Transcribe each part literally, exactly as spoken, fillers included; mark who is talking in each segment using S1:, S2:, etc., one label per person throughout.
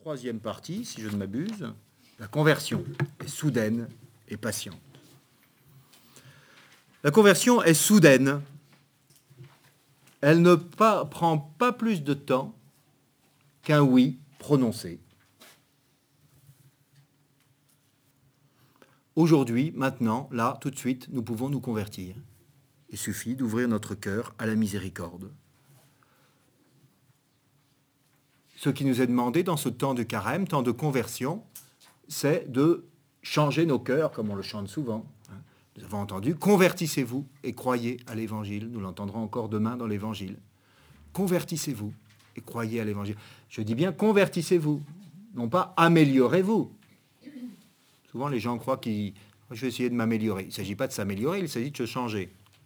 S1: troisième partie, si je ne m'abuse, la conversion est soudaine et patiente. La conversion est soudaine. Elle ne pas, prend pas plus de temps qu'un oui prononcé. Aujourd'hui, maintenant, là, tout de suite, nous pouvons nous convertir. Il suffit d'ouvrir notre cœur à la miséricorde. Ce qui nous est demandé dans ce temps de carême, temps de conversion, c'est de changer nos cœurs, comme on le chante souvent. Nous avons entendu, convertissez-vous et croyez à l'Évangile. Nous l'entendrons encore demain dans l'Évangile. Convertissez-vous et croyez à l'Évangile. Je dis bien convertissez-vous, non pas améliorez-vous. Souvent, les gens croient que je vais essayer de m'améliorer. Il ne s'agit pas de s'améliorer, il s'agit de se changer.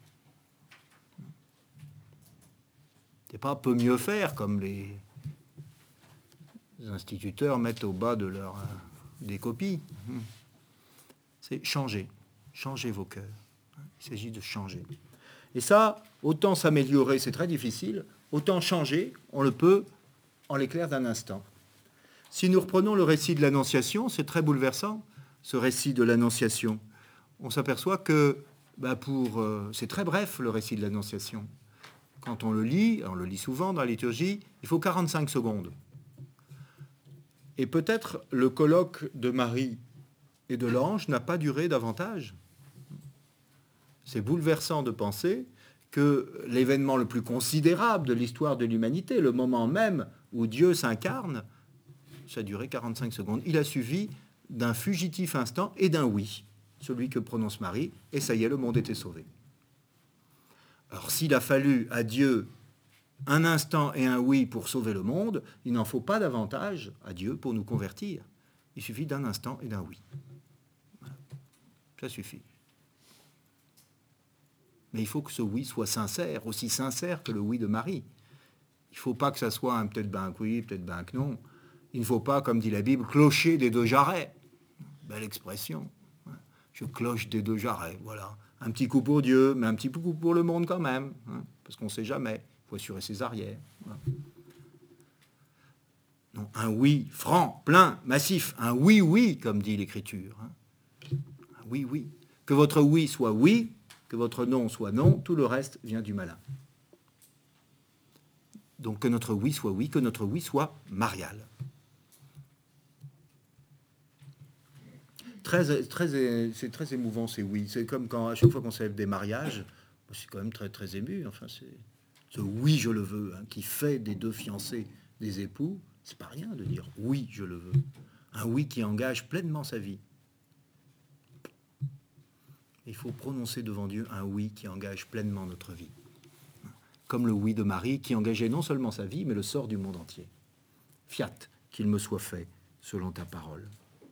S1: C'est pas peu mieux faire, comme les instituteurs mettent au bas de leur, des copies. C'est changer. Changez vos cœurs. Il s'agit de changer. Et ça, autant s'améliorer, c'est très difficile, autant changer, on le peut en l'éclair d'un instant. Si nous reprenons le récit de l'Annonciation, c'est très bouleversant, ce récit de l'Annonciation. On s'aperçoit que, bah pour, euh, c'est très bref, le récit de l'Annonciation. Quand on le lit, on le lit souvent dans la liturgie, il faut quarante-cinq secondes. Et peut-être le colloque de Marie et de l'ange n'a pas duré davantage. C'est bouleversant de penser que l'événement le plus considérable de l'histoire de l'humanité, le moment même où Dieu s'incarne, ça a duré quarante-cinq secondes. Il a suffi d'un fugitif instant et d'un oui, celui que prononce Marie, et ça y est, le monde était sauvé. Alors s'il a fallu à Dieu un instant et un oui pour sauver le monde, il n'en faut pas davantage à Dieu pour nous convertir. Il suffit d'un instant et d'un oui. Voilà. Ça suffit. Mais il faut que ce oui soit sincère, aussi sincère que le oui de Marie. Il ne faut pas que ça soit un peut-être ben que oui, peut-être ben que non. Il ne faut pas, comme dit la Bible, clocher des deux jarrets. Belle expression. Je cloche des deux jarrets, voilà. Un petit coup pour Dieu, mais un petit coup pour le monde quand même, hein, parce qu'on ne sait jamais. Il faut assurer ses arrières. Voilà. Non, un oui franc, plein, massif. Un oui, oui, comme dit l'Écriture. Hein. Un oui, oui. Que votre oui soit oui, que votre non soit non, tout le reste vient du malin. Donc que notre oui soit oui, que notre oui soit marial. Très, très, c'est très émouvant ces oui. C'est comme quand à chaque fois qu'on célèbre des mariages, c'est quand même très, très ému. Enfin, c'est ce oui, je le veux, hein, qui fait des deux fiancés des époux. C'est pas rien de dire oui, je le veux. Un oui qui engage pleinement sa vie. Il faut prononcer devant Dieu un oui qui engage pleinement notre vie. Comme le oui de Marie qui engageait non seulement sa vie, mais le sort du monde entier. Fiat, qu'il me soit fait selon ta parole.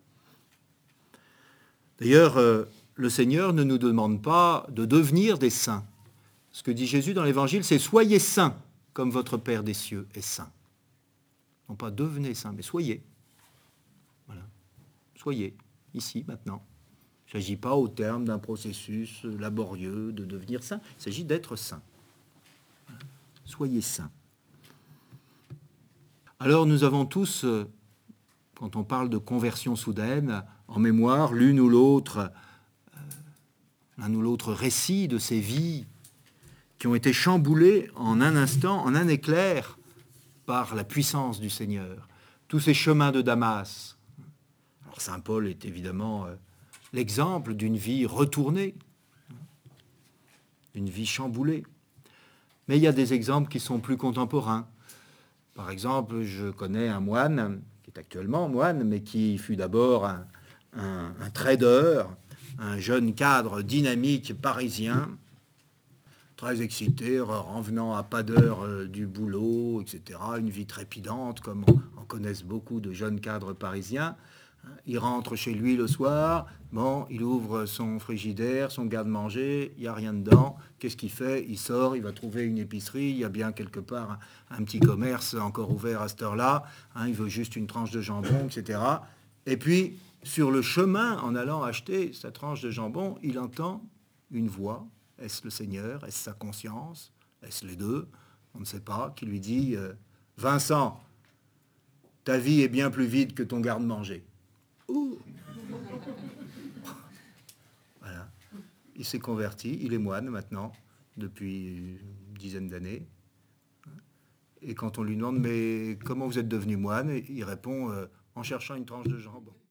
S1: D'ailleurs, euh, le Seigneur ne nous demande pas de devenir des saints. Ce que dit Jésus dans l'Évangile, c'est « Soyez saints, comme votre Père des cieux est saint ». Non pas « devenez saints », mais « soyez ». Voilà. Soyez, ici, maintenant. Il ne s'agit pas au terme d'un processus laborieux de devenir saint. Il s'agit d'être saint. Soyez saints. Alors nous avons tous, quand on parle de conversion soudaine, en mémoire l'une ou l'autre, l'un ou l'autre récit de ces vies qui ont été chamboulées en un instant, en un éclair, par la puissance du Seigneur. Tous ces chemins de Damas. Alors saint Paul est évidemment l'exemple d'une vie retournée, d'une vie chamboulée. Mais il y a des exemples qui sont plus contemporains. Par exemple, je connais un moine, qui est actuellement moine, mais qui fut d'abord un, un, un trader, un jeune cadre dynamique parisien, très excité, revenant à pas d'heure euh, du boulot, et cetera. Une vie trépidante, comme on, on connaisse beaucoup de jeunes cadres parisiens. Il rentre chez lui le soir, bon, il ouvre son frigidaire, son garde-manger, il n'y a rien dedans. Qu'est-ce qu'il fait? Il sort, il va trouver une épicerie, il y a bien quelque part un, un petit commerce encore ouvert à cette heure-là, hein, il veut juste une tranche de jambon, et cetera. Et puis, sur le chemin, en allant acheter sa tranche de jambon, il entend une voix. Est-ce le Seigneur? Est-ce sa conscience? Est-ce les deux? On ne sait pas. Qui lui dit euh, « Vincent, ta vie est bien plus vide que ton garde-manger. Ouh. Voilà. Il s'est converti, il est moine maintenant, depuis une dizaine d'années. Et quand on lui demande, mais comment vous êtes devenu moine, il répond, euh, en cherchant une tranche de jambon.